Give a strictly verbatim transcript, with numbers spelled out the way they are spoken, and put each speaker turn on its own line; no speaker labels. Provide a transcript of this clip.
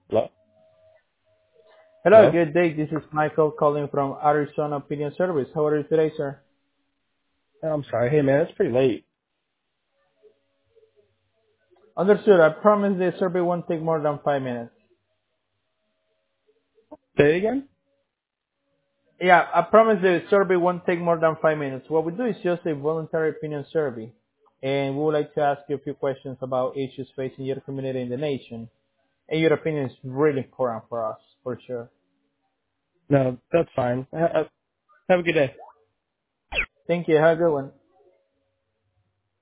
Hello?
Hello,
Hello?
good day. This is Michael calling from Arizona Opinion Service. How are you today, sir?
Oh, I'm sorry. Hey, man, it's pretty late.
Understood. I promise the survey won't take more than five minutes.
Say it again?
Yeah, I promise the survey won't take more than five minutes. What we do is just a voluntary opinion survey, and we would like to ask you a few questions about issues facing your community and the nation. And your opinion is really important for us, for sure.
No, that's fine. Ha- ha- Have a good day.
Thank you. Have a good one.